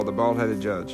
The Bald-Headed Judge.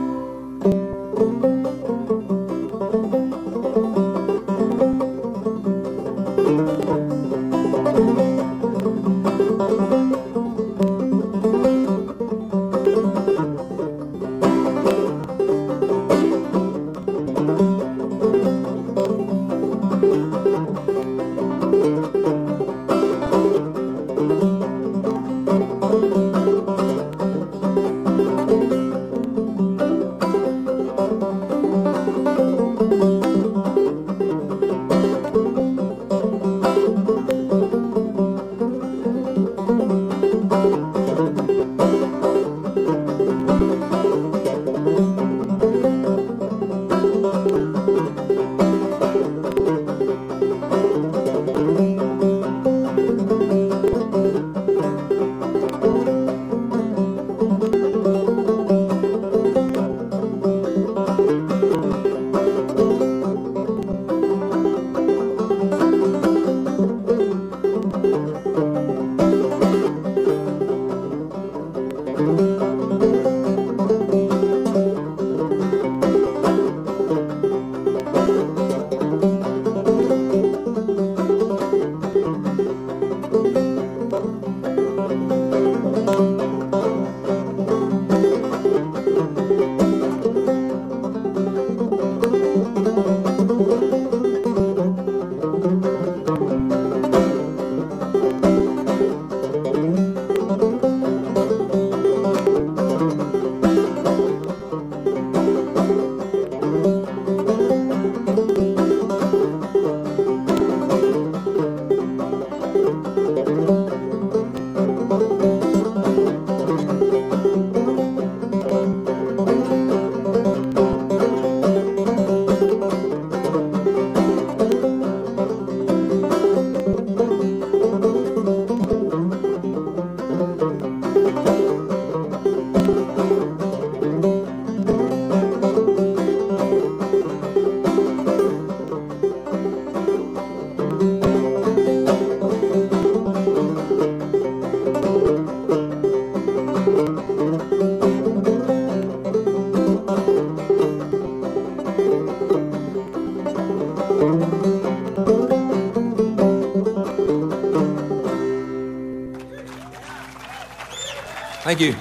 Thank you.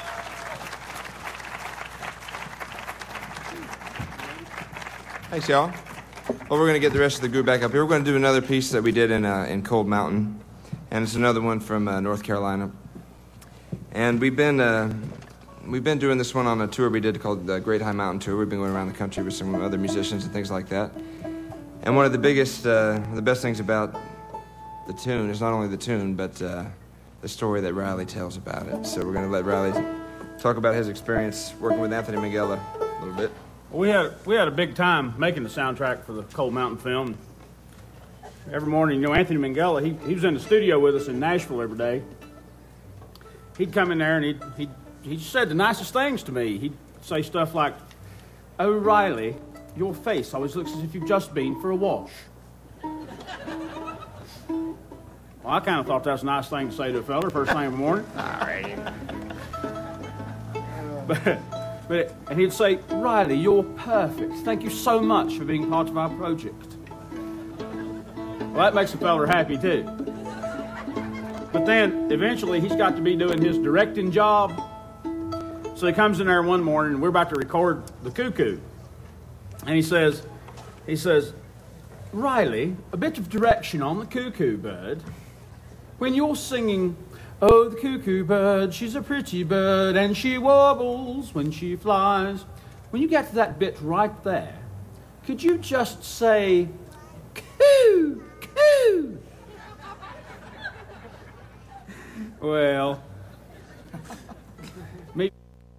Thanks, y'all. Well, we're going to get the rest of the group back up here. We're going to do another piece that we did in Cold Mountain, and it's another one from North Carolina. And we've been doing this one on a tour we did called the Great High Mountain Tour. We've been going around the country with some other musicians and things like that. And one of the best things about the tune is not only the tune, but the story that Riley tells about it. So we're going to let Riley talk about his experience working with Anthony Minghella a little bit. Well, we had a big time making the soundtrack for the Cold Mountain film. Every morning, Anthony Minghella, he was in the studio with us in Nashville every day. He'd come in there and he said the nicest things to me. He'd say stuff like, "Oh, Riley, your face always looks as if you've just been for a wash." Well, I kind of thought that was a nice thing to say to a fella first thing in the morning. All right. And he'd say, "Riley, you're perfect. Thank you so much for being part of our project." Well, that makes a fella happy, too. But then, eventually, he's got to be doing his directing job. So he comes in there one morning, and we're about to record The Cuckoo. And he says, "Riley, a bit of direction on the cuckoo bird. When you're singing, 'Oh, the cuckoo bird, she's a pretty bird, and she warbles when she flies,' when you get to that bit right there, could you just say, 'Coo, coo'?" Well, maybe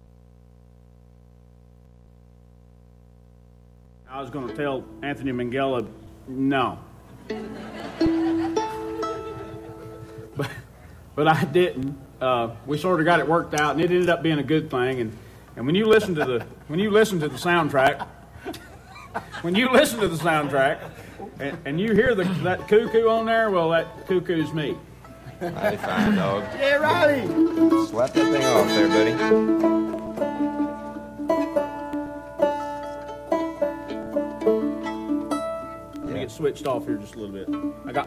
I was going to tell Anthony Minghella no. But I didn't. We sort of got it worked out, and it ended up being a good thing. And when you listen to the soundtrack, and you hear that cuckoo on there, well, that cuckoo's me. Mighty fine, dog. Yeah, Riley. Slap that thing off there, buddy. get switched off here just a little bit. I got